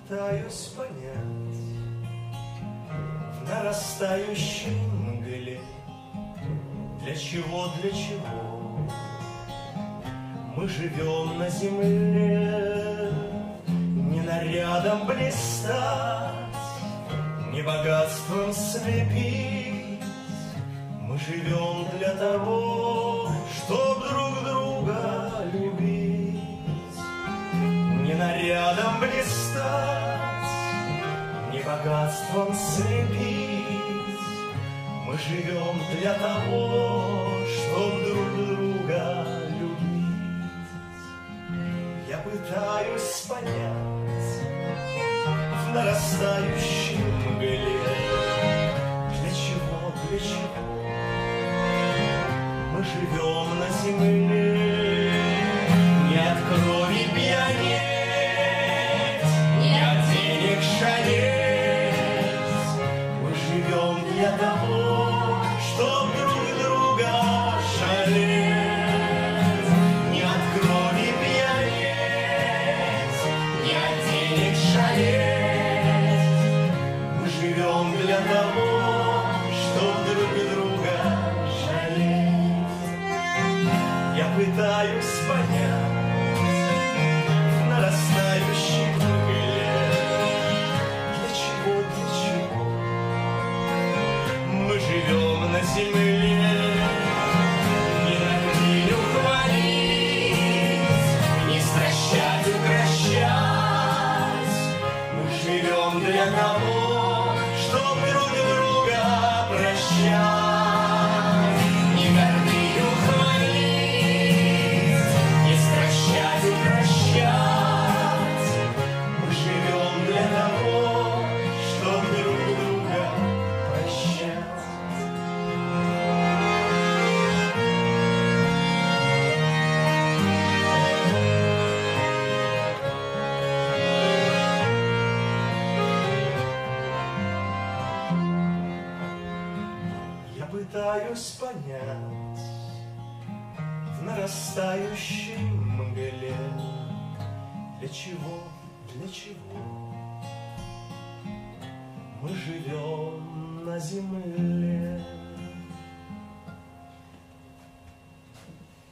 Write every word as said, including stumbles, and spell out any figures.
пытаюсь понять в нарастающей мгле, для чего, для чего мы живем на земле. Не нарядом блистать, не богатством слепить, мы живем для того, чтоб друг друга любить. Не нарядом блистать, не богатством слепить, мы живем для того, чтоб друг друга любить. Я пытаюсь понять в нарастающей мгле, для чего, для чего мы живем на земле. Не от крови пьянеть, не от денег шалеть, мы живем для того, чтоб друг друга жалеть. Не от крови пьянеть, не от денег шалеть, мы живем для того, чтоб друг друга жалеть. Я пытаюсь понять в нарастающей мгле, для чего, для чего мы живем на земле. Не нагнилю хвалить, не стращать, укращать, мы живем для того, чтоб друг друга прощать. Не гордыню хвалить, не стращать, укращать, мы живем для того, чтоб друг друга прощать. Я пытаюсь понять в нарастающей мгле, для чего, для чего мы живем на земле.